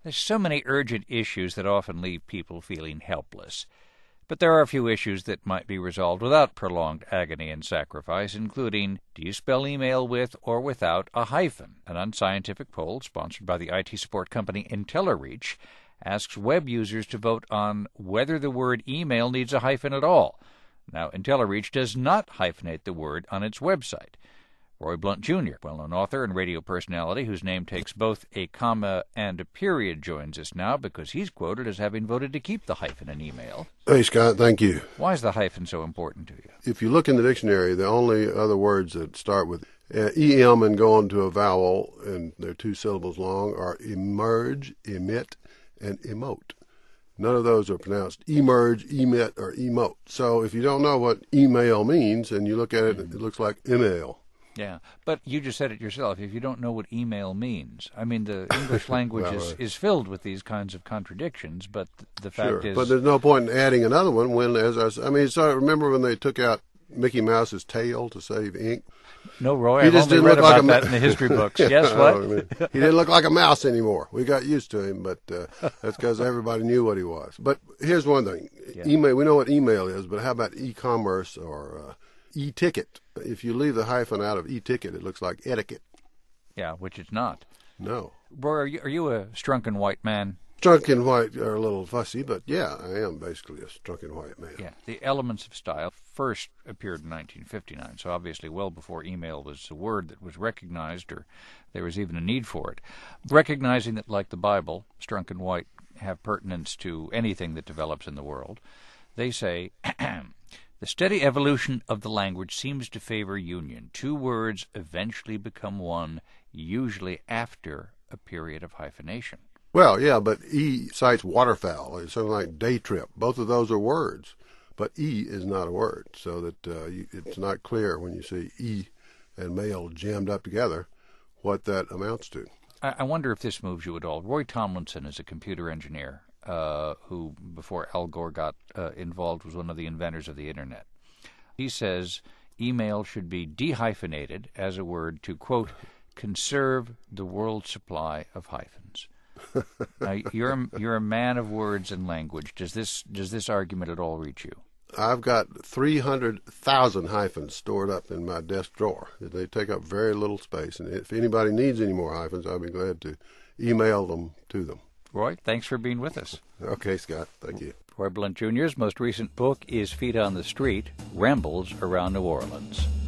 There's so many urgent issues that often leave people feeling helpless. But there are a few issues that might be resolved without prolonged agony and sacrifice, including, do you spell email with or without a hyphen? An unscientific poll sponsored by the IT support company IntelliReach asks web users to vote on whether the word email needs a hyphen at all. Now, IntelliReach does not hyphenate the word on its website. Roy Blunt Jr., well-known author and radio personality whose name takes both a comma and a period, joins us now because he's quoted as having voted to keep the hyphen in email. Hey, Scott, thank you. Why is the hyphen so important to you? If you look in the dictionary, the only other words that start with EM and go on to a vowel, and they're 2 syllables long, are emerge, emit, and emote. None of those are pronounced emerge, emit, or emote. So if you don't know what email means and you look at it, it looks like email. Yeah, but you just said it yourself. If you don't know what email means, I mean, the English language is filled with these kinds of contradictions, but the fact is... But there's no point in adding another one when, remember when they took out Mickey Mouse's tail to save ink? No, Roy, I've only read about that in the history books. Yes, what? He didn't look like a mouse anymore. We got used to him, but that's because everybody knew what he was. But here's one thing. Yeah. Email, we know what email is, but how about e-commerce or e-ticket? If you leave the hyphen out of e-ticket, it looks like etiquette. Yeah, which it's not. No. Roy, are you a strunken white man? Strunken white are a little fussy, but yeah, I am basically a strunken white man. Yeah, the Elements of Style first appeared in 1959, so obviously well before email was a word that was recognized or there was even a need for it. Recognizing that, like the Bible, strunken white have pertinence to anything that develops in the world, they say, the steady evolution of the language seems to favor union. 2 words eventually become one, usually after a period of hyphenation. Well, yeah, but E cites waterfowl or something like day trip. Both of those are words, but E is not a word, so that it's not clear when you see E and mail jammed up together what that amounts to. I wonder if this moves you at all. Roy Tomlinson is a computer engineer who, before Al Gore got involved, was one of the inventors of the Internet. He says email should be dehyphenated as a word to, quote, conserve the world's supply of hyphens. Now, you're a man of words and language. Does this argument at all reach you? I've got 300,000 hyphens stored up in my desk drawer. They take up very little space, and if anybody needs any more hyphens, I'll be glad to email them to them. Roy, thanks for being with us. Okay, Scott. Thank you. Roy Blunt Jr.'s most recent book is Feet on the Street, Rambles Around New Orleans.